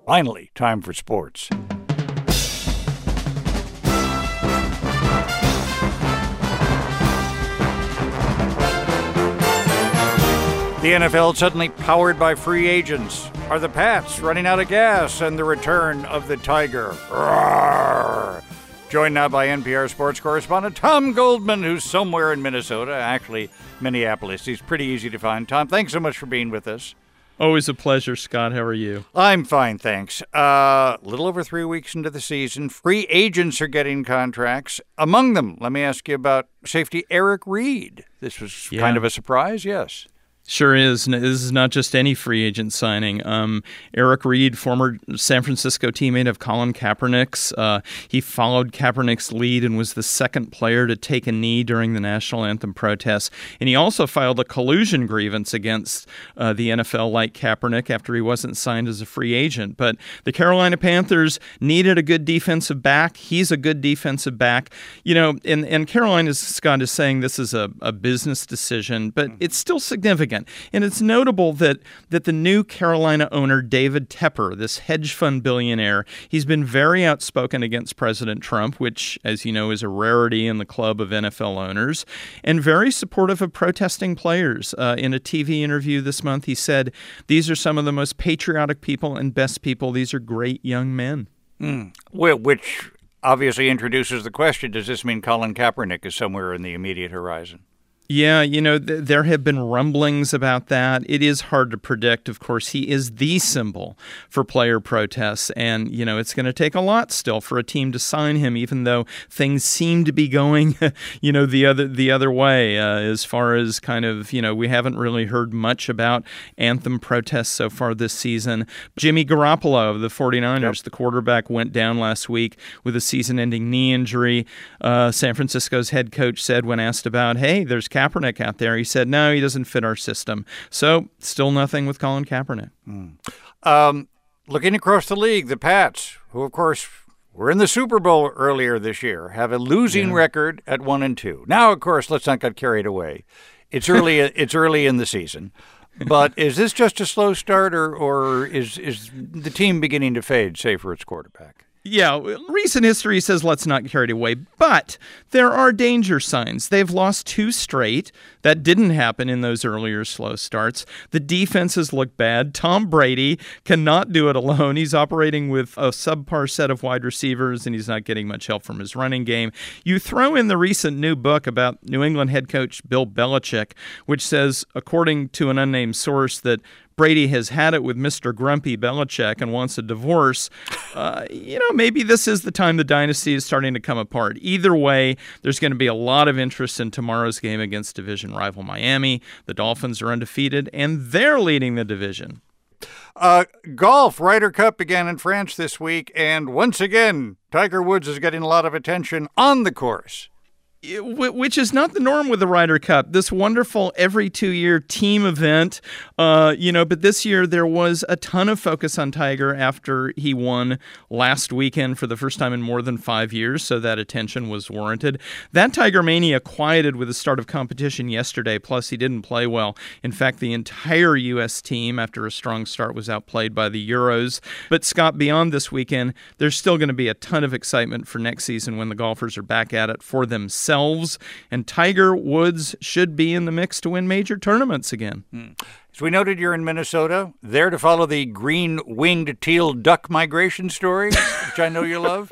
Finally, time for sports. The NFL suddenly powered by free agents. Are the Pats running out of gas? And the return of the Tiger. Roar! Joined now by NPR sports correspondent Tom Goldman, who's somewhere in Minnesota, actually Minneapolis. He's pretty easy to find. Tom, thanks so much for being with us. Always a pleasure, Scott. How are you? I'm fine, thanks. A little over 3 weeks into the season, free agents are getting contracts. Among them, let me ask you about safety Eric Reid. This was kind of a surprise, yes. Sure is. This is not just any free agent signing. Eric Reid, former San Francisco teammate of Colin Kaepernick's, he followed Kaepernick's lead and was the second player to take a knee during the national anthem protests. And he also filed a collusion grievance against the NFL like Kaepernick after he wasn't signed as a free agent. But the Carolina Panthers needed a good defensive back. He's a good defensive back. You know, and Carolina, Scott, is saying this is a business decision, but it's still significant. And it's notable that the new Carolina owner, David Tepper, this hedge fund billionaire, he's been very outspoken against President Trump, which, as you know, is a rarity in the club of NFL owners, and very supportive of protesting players. In a TV interview this month, he said, "These are some of the most patriotic people and best people. These are great young men." Well, which obviously introduces the question, does this mean Colin Kaepernick is somewhere in the immediate horizon? Yeah, you know, there have been rumblings about that. It is hard to predict. Of course, he is the symbol for player protests. And, you know, it's going to take a lot still for a team to sign him, even though things seem to be going, you know, the other way as far as kind of, you know, we haven't really heard much about anthem protests so far this season. Jimmy Garoppolo of the 49ers, the quarterback, went down last week with a season-ending knee injury. San Francisco's head coach said when asked about, hey, there's Kaepernick out there, he said, no, he doesn't fit our system. So still nothing with Colin Kaepernick. Looking across the league, the Pats, who, of course, were in the Super Bowl earlier this year, have a losing record at 1-2. Now, of course, let's not get carried away. It's early. It's early in the season. But is this just a slow start, or is the team beginning to fade, say, for its quarterback? Yeah, recent history says let's not get carried away, but there are danger signs. They've lost 2 straight. That didn't happen in those earlier slow starts. The defenses look bad. Tom Brady cannot do it alone. He's operating with a subpar set of wide receivers, and he's not getting much help from his running game. You throw in the recent new book about New England head coach Bill Belichick, which says, according to an unnamed source, that Brady has had it with Mr. Grumpy Belichick and wants a divorce. You know, maybe this is the time the dynasty is starting to come apart. Either way, there's going to be a lot of interest in tomorrow's game against division rival Miami. The Dolphins are undefeated, and they're leading the division. Golf, Ryder Cup began in France this week, and once again, Tiger Woods is getting a lot of attention on the course. Which is not the norm with the Ryder Cup, this wonderful every 2-year team event, but this year there was a ton of focus on Tiger after he won last weekend for the first time in more than 5 years, so that attention was warranted. That Tiger mania quieted with the start of competition yesterday, plus he didn't play well. In fact, the entire U.S. team, after a strong start, was outplayed by the Euros. But Scott, beyond this weekend, there's still going to be a ton of excitement for next season when the golfers are back at it for themselves. And Tiger Woods should be in the mix to win major tournaments again. As we noted, you're in Minnesota, there to follow the green-winged teal duck migration story, which I know you love.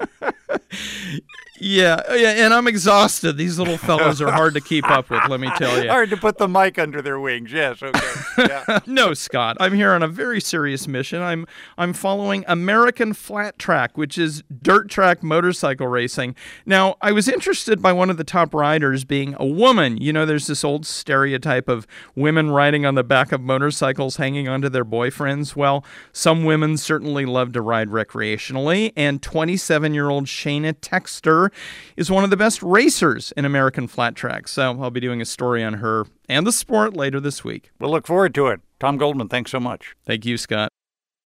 Yeah, and I'm exhausted. These little fellows are hard to keep up with, let me tell you. Hard to put the mic under their wings. Yes, okay. Yeah. No, Scott, I'm here on a very serious mission. I'm following American Flat Track, which is dirt track motorcycle racing. Now, I was interested by one of the top riders being a woman. You know, there's this old stereotype of women riding on the back of motorcycles hanging onto their boyfriends. Well, some women certainly love to ride recreationally, and 27-year-old Shayna Texter is one of the best racers in American Flat Track. So I'll be doing a story on her and the sport later this week. We'll look forward to it. Tom Goldman, thanks so much. Thank you, Scott.